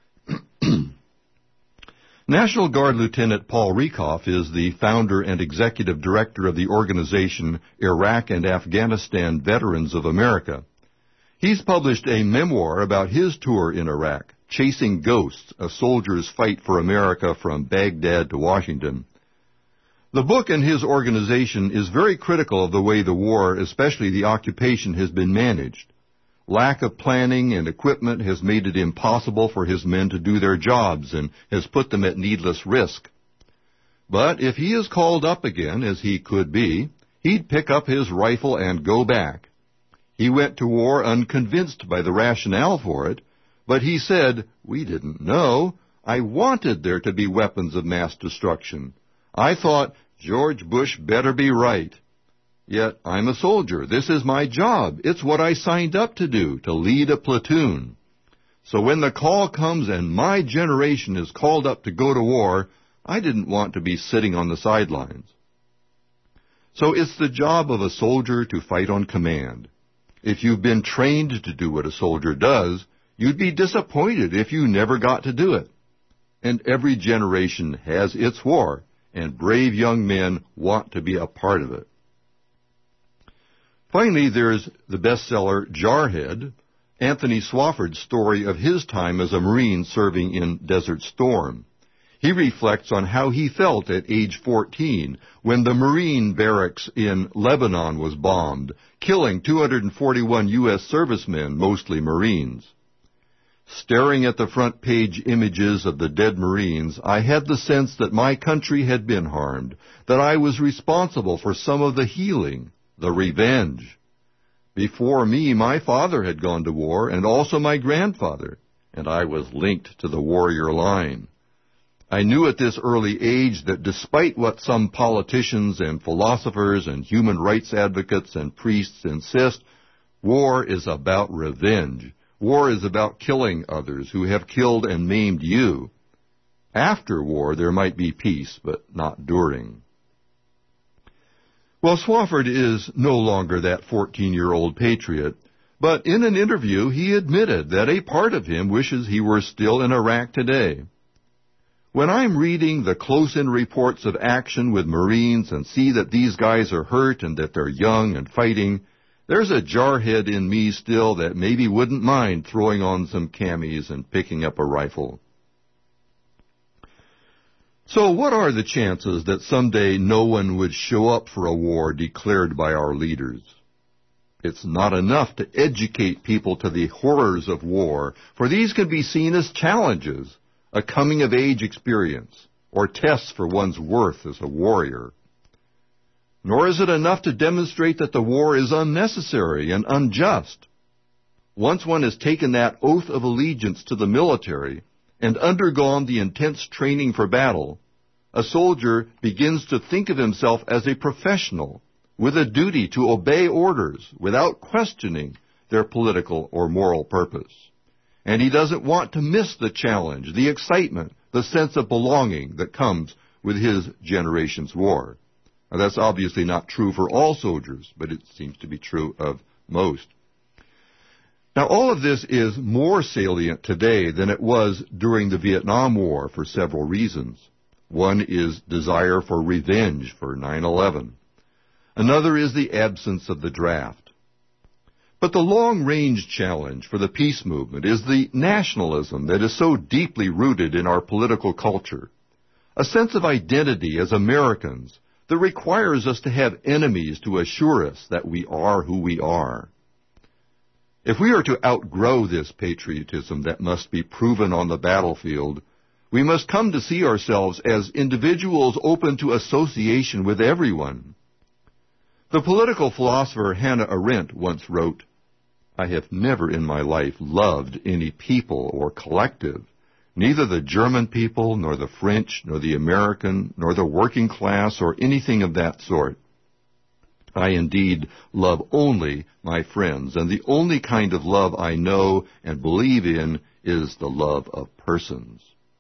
National Guard Lieutenant Paul Rieckhoff is the founder and executive director of the organization Iraq and Afghanistan Veterans of America. He's published a memoir about his tour in Iraq, Chasing Ghosts, A Soldier's Fight for America from Baghdad to Washington. The book and his organization is very critical of the way the war, especially the occupation, has been managed. Lack of planning and equipment has made it impossible for his men to do their jobs and has put them at needless risk. But if he is called up again, as he could be, he'd pick up his rifle and go back. He went to war unconvinced by the rationale for it, but he said, we didn't know. I wanted there to be weapons of mass destruction. I thought, George Bush better be right. Yet I'm a soldier. This is my job. It's what I signed up to do, to lead a platoon. So when the call comes and my generation is called up to go to war, I didn't want to be sitting on the sidelines. So it's the job of a soldier to fight on command. If you've been trained to do what a soldier does, you'd be disappointed if you never got to do it. And every generation has its war, and brave young men want to be a part of it. Finally, there's the bestseller Jarhead, Anthony Swofford's story of his time as a Marine serving in Desert Storm. He reflects on how he felt at age fourteen when the Marine barracks in Lebanon was bombed, killing two hundred forty-one U S servicemen, mostly Marines. Staring at the front page images of the dead Marines, I had the sense that my country had been harmed, that I was responsible for some of the healing, the revenge. Before me, my father had gone to war, and also my grandfather, and I was linked to the warrior line. I knew at this early age that despite what some politicians and philosophers and human rights advocates and priests insist, war is about revenge. War is about killing others who have killed and maimed you. After war, there might be peace, but not during. Well, Swofford is no longer that fourteen-year-old patriot, but in an interview he admitted that a part of him wishes he were still in Iraq today. When I'm reading the close-in reports of action with Marines and see that these guys are hurt and that they're young and fighting, there's a jarhead in me still that maybe wouldn't mind throwing on some camis and picking up a rifle. So what are the chances that someday no one would show up for a war declared by our leaders? It's not enough to educate people to the horrors of war, for these can be seen as challenges, a coming-of-age experience, or tests for one's worth as a warrior. Nor is it enough to demonstrate that the war is unnecessary and unjust. Once one has taken that oath of allegiance to the military and undergone the intense training for battle, a soldier begins to think of himself as a professional with a duty to obey orders without questioning their political or moral purpose. And he doesn't want to miss the challenge, the excitement, the sense of belonging that comes with his generation's war. Now, that's obviously not true for all soldiers, but it seems to be true of most. Now, all of this is more salient today than it was during the Vietnam War for several reasons. One is desire for revenge for nine eleven. Another is the absence of the draft. But the long-range challenge for the peace movement is the nationalism that is so deeply rooted in our political culture, a sense of identity as Americans that requires us to have enemies to assure us that we are who we are. If we are to outgrow this patriotism that must be proven on the battlefield, we must come to see ourselves as individuals open to association with everyone. The political philosopher Hannah Arendt once wrote, "I have never in my life loved any people or collective, neither the German people, nor the French, nor the American, nor the working class, or anything of that sort. I indeed love only my friends, and the only kind of love I know and believe in is the love of persons."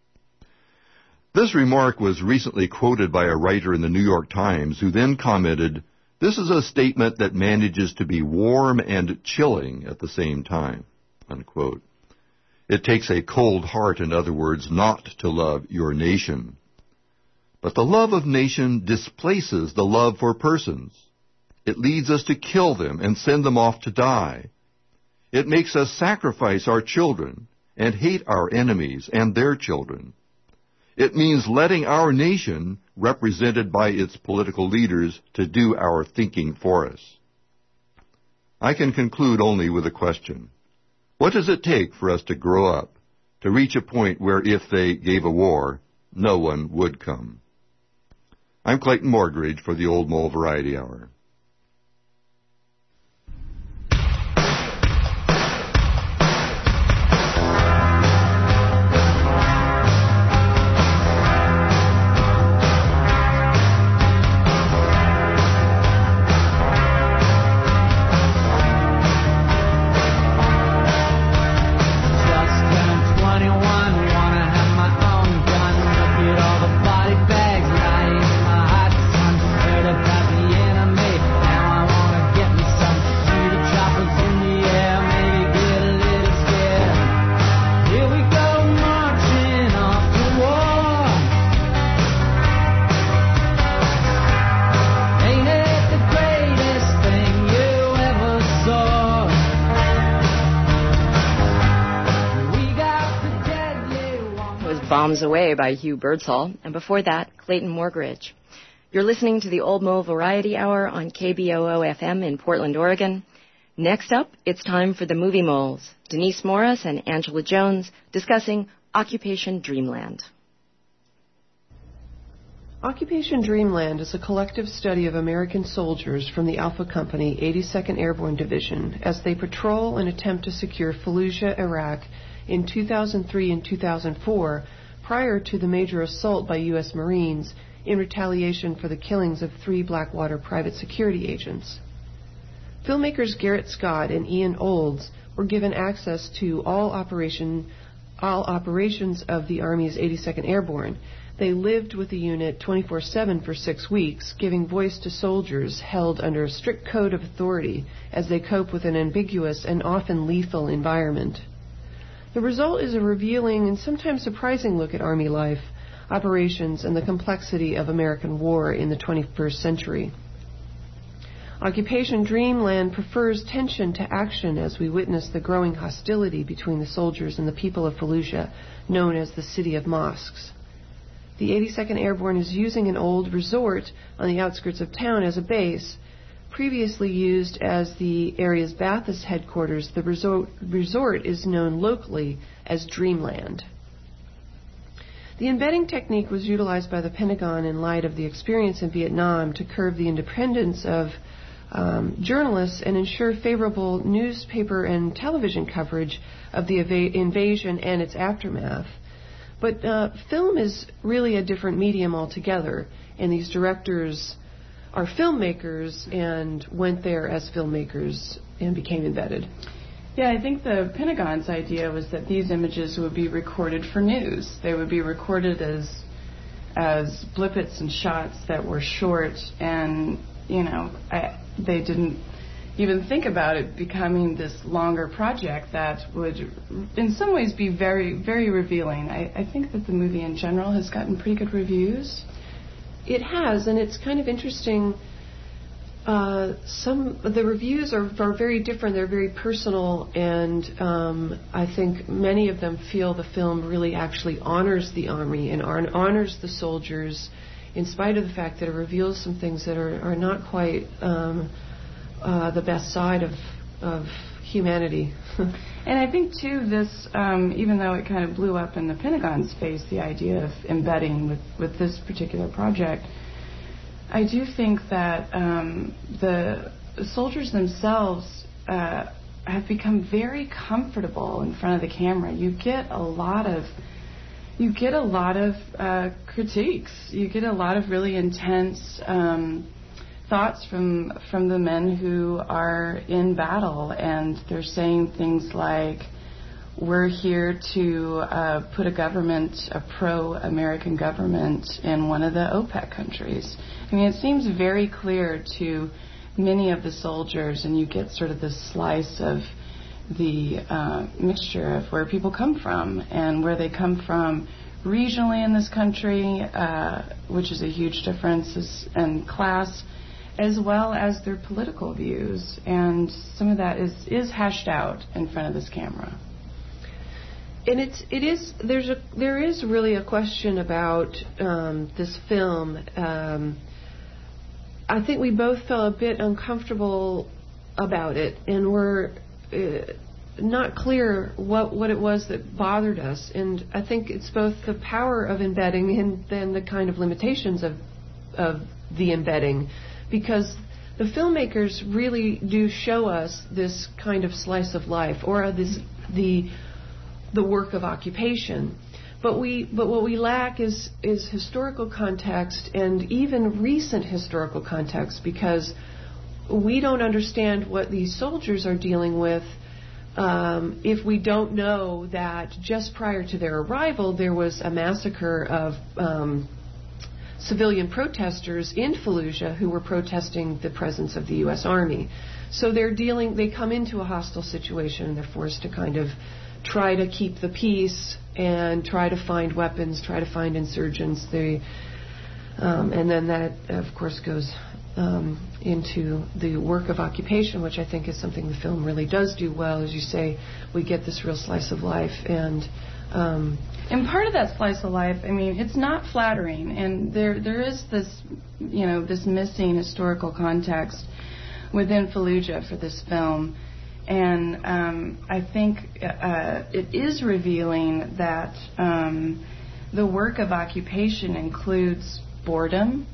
This remark was recently quoted by a writer in the New York Times, who then commented, "This is a statement that manages to be warm and chilling at the same time," unquote. It takes a cold heart, in other words, not to love your nation. But the love of nation displaces the love for persons. It leads us to kill them and send them off to die. It makes us sacrifice our children and hate our enemies and their children. It means letting our nation, represented by its political leaders, to do our thinking for us. I can conclude only with a question. What does it take for us to grow up, to reach a point where if they gave a war, no one would come? I'm Clayton Morgridge for the Old Mole Variety Hour. Bombs Away by Hugh Birdsall, and before that, Clayton Morgridge. You're listening to the Old Mole Variety Hour on K B O O F M in Portland, Oregon. Next up, it's time for the Movie Moles. Denise Morris and Angela Jones discussing Occupation Dreamland. Occupation Dreamland is a collective study of American soldiers from the Alpha Company, eighty-second Airborne Division, as they patrol and attempt to secure Fallujah, Iraq, in two thousand three and two thousand four, prior to the major assault by U S Marines in retaliation for the killings of three Blackwater private security agents. Filmmakers Garrett Scott and Ian Olds were given access to all operation, all operations of the Army's eighty-second Airborne. They lived with the unit twenty-four seven for six weeks, giving voice to soldiers held under a strict code of authority as they cope with an ambiguous and often lethal environment. The result is a revealing and sometimes surprising look at Army life, operations, and the complexity of American war in the twenty-first century. Occupation Dreamland prefers tension to action as we witness the growing hostility between the soldiers and the people of Fallujah, known as the City of Mosques. The eighty-second Airborne is using an old resort on the outskirts of town as a base. Previously used as the area's Ba'athist headquarters, the resort, resort is known locally as Dreamland. The embedding technique was utilized by the Pentagon in light of the experience in Vietnam to curb the independence of um, journalists and ensure favorable newspaper and television coverage of the eva- invasion and its aftermath. But uh, film is really a different medium altogether, and these directors are filmmakers and went there as filmmakers and became embedded. Yeah, I think the Pentagon's idea was that these images would be recorded for news. They would be recorded as as blippets and shots that were short, and you know, I, they didn't even think about it becoming this longer project that would, in some ways, be very, very revealing. I, I think that the movie in general has gotten pretty good reviews. It has, and it's kind of interesting. Uh, some the reviews are, are very different. They're very personal, and um, I think many of them feel the film really actually honors the Army and honors the soldiers, in spite of the fact that it reveals some things that are, are not quite um, uh, the best side of of humanity. And I think too, this um, even though it kind of blew up in the Pentagon's face, the idea of embedding with with this particular project, I do think that um, the soldiers themselves uh, have become very comfortable in front of the camera. You get a lot of you get a lot of uh, critiques. You get a lot of really intense um, thoughts from from the men who are in battle, and they're saying things like, "We're here to uh, put a government, a pro-American government, in one of the OPEC countries." I mean, it seems very clear to many of the soldiers, and you get sort of this slice of the uh, mixture of where people come from and where they come from regionally in this country, uh, which is a huge difference, is, and class, as well as their political views. And some of that is, is hashed out in front of this camera. And it's it is there's a there is really a question about um, this film. Um, I think we both felt a bit uncomfortable about it, and we're uh, not clear what what it was that bothered us. And I think it's both the power of embedding and then the kind of limitations of of the embedding, because the filmmakers really do show us this kind of slice of life, or this the the work of occupation. But we, but what we lack is is historical context, and even recent historical context, because we don't understand what these soldiers are dealing with um, if we don't know that just prior to their arrival there was a massacre of um, civilian protesters in Fallujah who were protesting the presence of the U S Army. So they're dealing. They come into a hostile situation, and they're forced to kind of try to keep the peace and try to find weapons, try to find insurgents. They, um, and then that, of course, goes um, into the work of occupation, which I think is something the film really does do well. As you say, we get this real slice of life. And um, and part of that slice of life, I mean, it's not flattering. And there there is this, you know, this missing historical context within Fallujah for this film. And um, I think uh, it is revealing that um, the work of occupation includes boredom.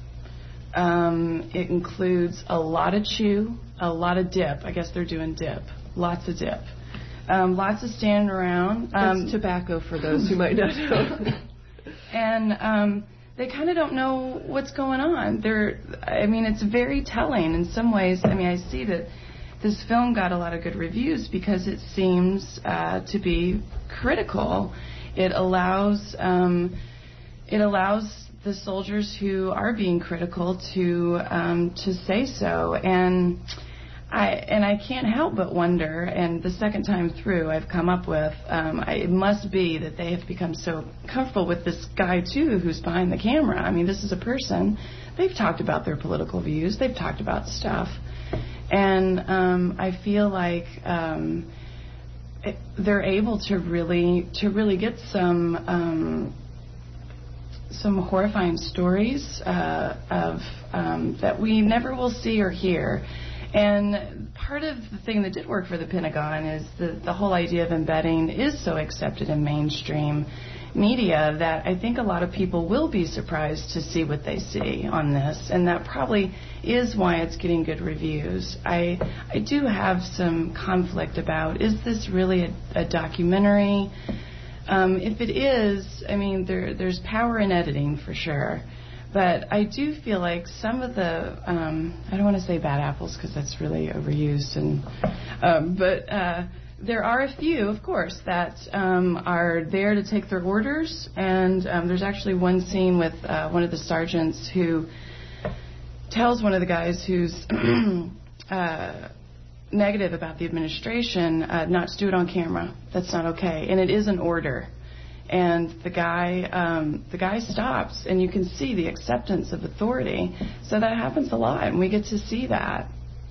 Um, it includes a lot of chew, a lot of dip. I guess they're doing dip, lots of dip, um, lots of standing around. Um, That's tobacco for those who might not know. And um, they kind of don't know what's going on. They're, I mean, it's very telling in some ways. I mean, I see that this film got a lot of good reviews because it seems uh, to be critical. It allows um, it allows the soldiers who are being critical to um, to say so, and I and I can't help but wonder. And the second time through, I've come up with um, I, it must be that they have become so comfortable with this guy too, who's behind the camera. I mean, this is a person. They've talked about their political views. They've talked about stuff. And um, I feel like um, it, they're able to really to really get some um, some horrifying stories uh, of um, that we never will see or hear. And part of the thing that did work for the Pentagon is the the whole idea of embedding is so accepted in mainstream media that I think a lot of people will be surprised to see what they see on this, and that probably is why it's getting good reviews. I I do have some conflict about, is this really a, a documentary? Um, if it is, I mean, there there's power in editing for sure, but I do feel like some of the um, I don't want to say bad apples because that's really overused, and um, but. Uh, there are a few, of course, that um, are there to take their orders, and um, there's actually one scene with uh, one of the sergeants who tells one of the guys who's uh, negative about the administration uh, not to do it on camera. That's not okay, and it is an order. And the guy, um, the guy stops, and you can see the acceptance of authority. So that happens a lot, and we get to see that.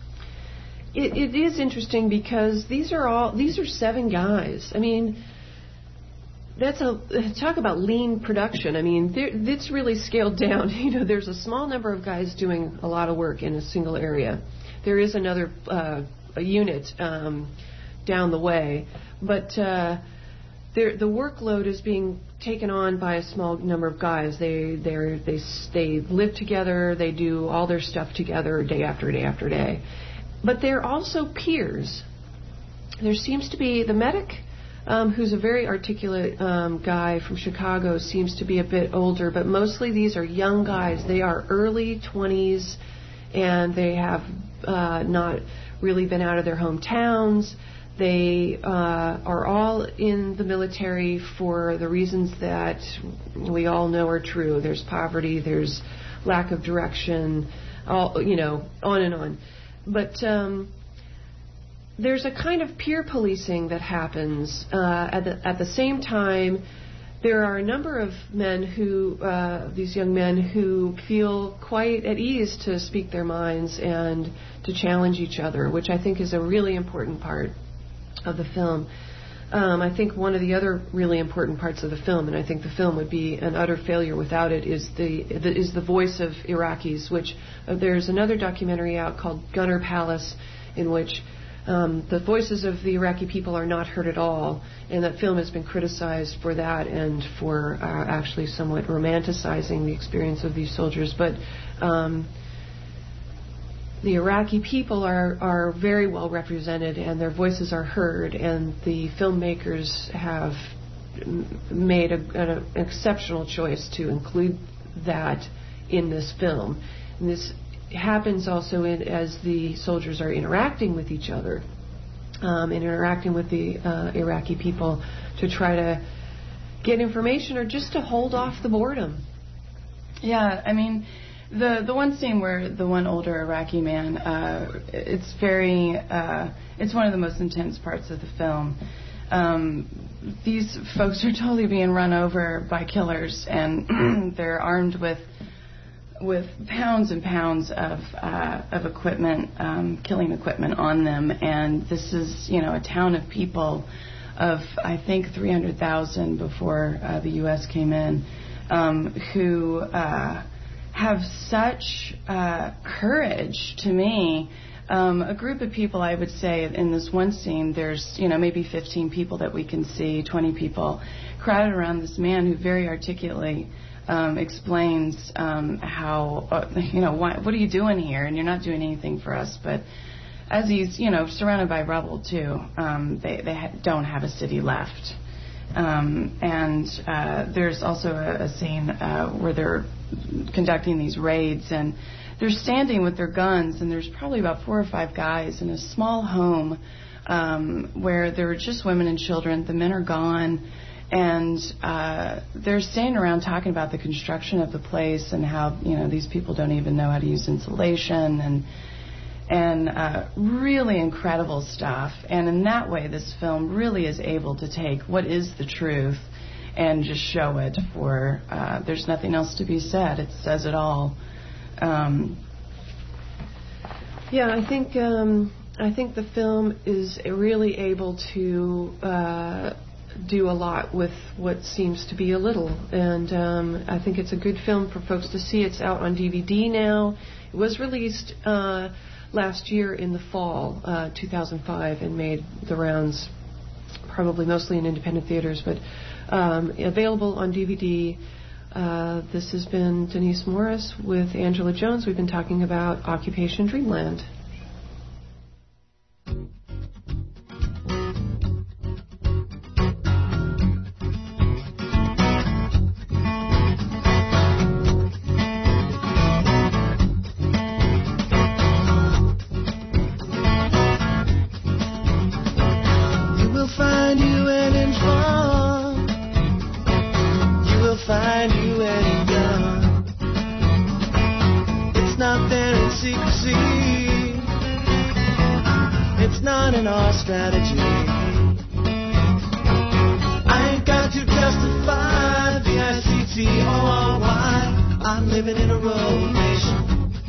It, it is interesting because these are all these are seven guys. I mean, that's a talk about lean production. I mean, it's really scaled down. You know, there's a small number of guys doing a lot of work in a single area. There is another uh, a unit um, down the way, but uh, the workload is being taken on by a small number of guys. They they they they live together. They do all their stuff together, day after day after day. But they're also peers. There seems to be the medic, um, who's a very articulate um, guy from Chicago, seems to be a bit older, but mostly these are young guys. They are early twenties, and they have uh, not really been out of their hometowns. They uh, are all in the military for the reasons that we all know are true. There's poverty, there's lack of direction, all, you know, on and on. But um, there's a kind of peer policing that happens. Uh, at the at the same time, there are a number of men who, uh, these young men who feel quite at ease to speak their minds and to challenge each other, which I think is a really important part of the film. Um, I think one of the other really important parts of the film, and I think the film would be an utter failure without it, is the, the is the voice of Iraqis. Which uh, there's another documentary out called Gunner Palace, in which um, the voices of the Iraqi people are not heard at all, and that film has been criticized for that and for uh, actually somewhat romanticizing the experience of these soldiers. But um, the Iraqi people are, are very well represented, and their voices are heard, and the filmmakers have made a, an exceptional choice to include that in this film. And this happens also in, as the soldiers are interacting with each other um, and interacting with the uh, Iraqi people to try to get information or just to hold off the boredom. Yeah, I mean, The the one scene where the one older Iraqi man, uh, it's very, uh, it's one of the most intense parts of the film. Um, these folks are totally being run over by killers, and they're armed with with pounds and pounds of uh, of equipment, um, killing equipment on them. And this is, you know, a town of people of I think three hundred thousand before uh, the U S came in, um, who. Uh, have such uh, courage to me. Um, a group of people, I would say, in this one scene, there's, you know, maybe fifteen people that we can see, twenty people, crowded around this man who very articulately um, explains um, how, uh, you know, why, what are you doing here? And you're not doing anything for us. But as he's, you know, surrounded by rubble, too, um, they, they ha- don't have a city left. Um, and uh, there's also a, a scene uh, where they're conducting these raids, and they're standing with their guns, and there's probably about four or five guys in a small home um, where there are just women and children. The men are gone, and uh, they're standing around talking about the construction of the place and how, you know, these people don't even know how to use insulation, and and uh, really incredible stuff. And in that way, this film really is able to take what is the truth and just show it for, uh, there's nothing else to be said. It says it all. Um, yeah, I think um, I think the film is really able to uh, do a lot with what seems to be a little. And um, I think it's a good film for folks to see. It's out on D V D now. It was released uh, last year in the fall, uh, two thousand five, and made the rounds probably mostly in independent theaters, but um, available on D V D. Uh, this has been Denise Morris with Angela Jones. We've been talking about Occupation Dreamland. in our strategy. I ain't got to justify V I C T O R Y. I'm living in a road nation.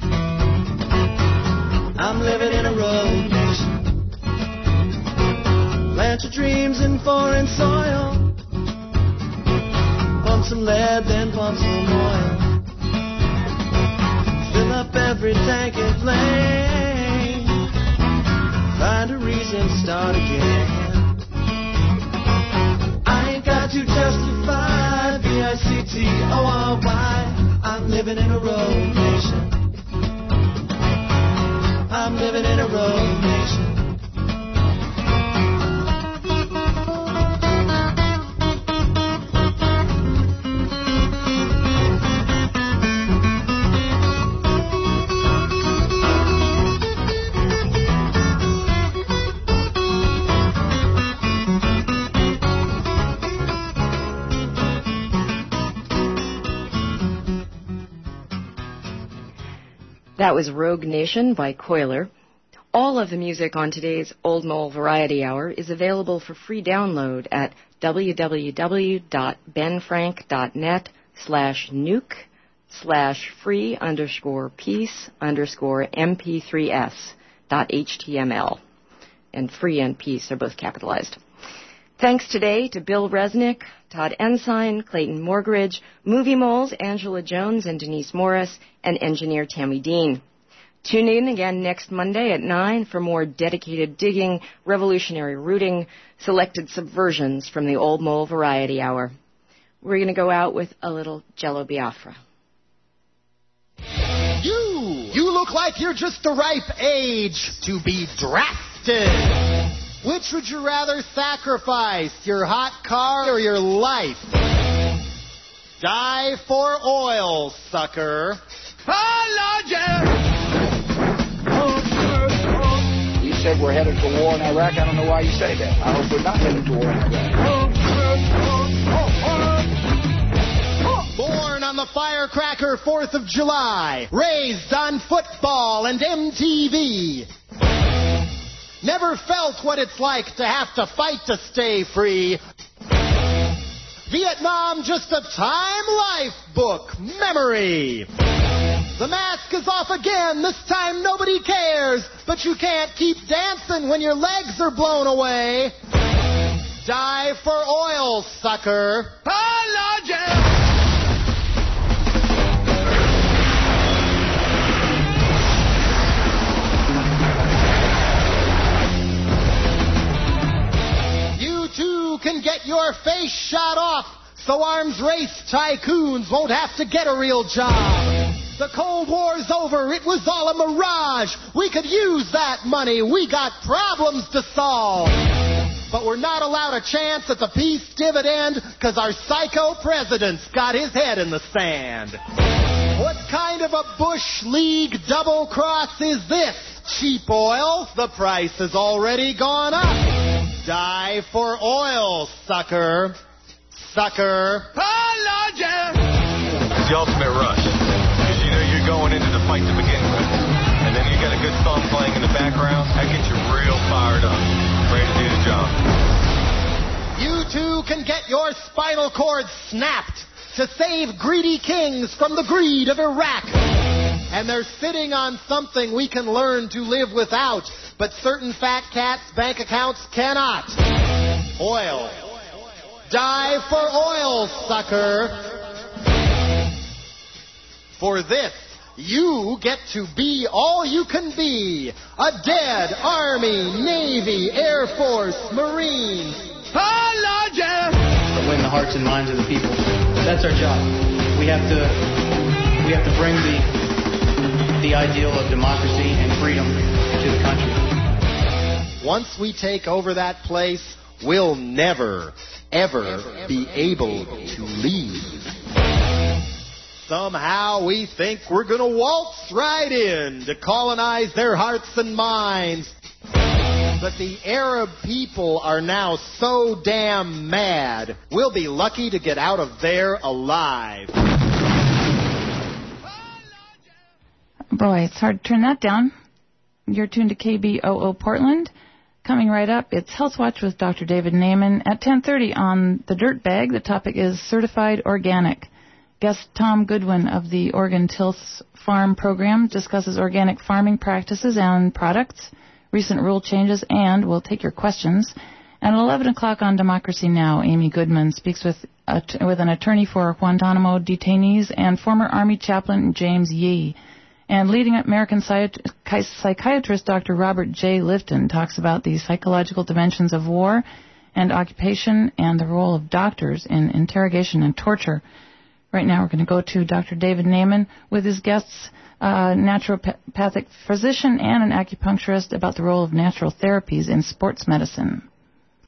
I'm living in a road nation. Plant your dreams in foreign soil. Pump some lead, then pump some oil. Fill up every tank and flame. Find a reason to start again. I ain't got to justify V I C T O R Y. I'm living in a road nation. I'm living in a road nation. That was Rogue Nation by Coiler. All of the music on today's Old Mole Variety Hour is available for free download at www.benfrank.net slash nuke slash free underscore piece underscore mp3s dot html. And free and piece are both capitalized. Thanks today to Bill Resnick, Todd Ensign, Clayton Morgridge, Movie Moles, Angela Jones, and Denise Morris, and engineer Tammy Dean. Tune in again next Monday at nine for more dedicated digging, revolutionary rooting, selected subversions from the Old Mole Variety Hour. We're going to go out with a little Jello Biafra. You! You look like you're just the ripe age to be drafted. Which would you rather sacrifice, your hot car or your life? Die for oil, sucker. You said we're headed for war in Iraq. I don't know why you say that. I hope we're not headed to war in Iraq. Born on the firecracker fourth of July. Raised on football and M T V. Never felt what it's like to have to fight to stay free. Vietnam, just a time life book memory. The mask is off again. This time nobody cares. But you can't keep dancing when your legs are blown away. Die for oil, sucker. You can get your face shot off so arms race tycoons won't have to get a real job. The Cold War's over. It was all a mirage. We could use that money. We got problems to solve. But we're not allowed a chance at the peace dividend because our psycho president's got his head in the sand. What kind of a Bush League double cross is this? Cheap oil? The price has already gone up. Die for oil, sucker. Sucker. It's the ultimate rush. Because you know you're going into the fight to begin with. And then you got a good song playing in the background. That gets you real fired up. Ready to do the job. You too can get your spinal cord snapped to save greedy kings from the greed of Iraq. And they're sitting on something we can learn to live without. But certain fat cats' bank accounts cannot. Oil. Die for oil, sucker. For this, you get to be all you can be. A dead Army, Navy, Air Force, Marines. To win the hearts and minds of the people. That's our job. We have to, we have to bring the, the ideal of democracy and freedom to the country. Once we take over that place, we'll never, ever be able to leave. Somehow we think we're going to waltz right in to colonize their hearts and minds. But the Arab people are now so damn mad, we'll be lucky to get out of there alive. Boy, it's hard to turn that down. You're tuned to K B O O Portland. Coming right up, it's Health Watch with Doctor David Naiman. At ten thirty on The Dirt Bag, the topic is Certified Organic. Guest Tom Goodwin of the Oregon Tilths Farm Program discusses organic farming practices and products, recent rule changes, and we'll take your questions. And at eleven o'clock on Democracy Now!, Amy Goodman speaks with uh, with an attorney for Guantanamo detainees and former Army chaplain James Yee. And leading American psychiatrist Doctor Robert J. Lifton talks about the psychological dimensions of war and occupation and the role of doctors in interrogation and torture. Right now we're going to go to Doctor David Naiman with his guests, uh, naturopathic physician and an acupuncturist, about the role of natural therapies in sports medicine.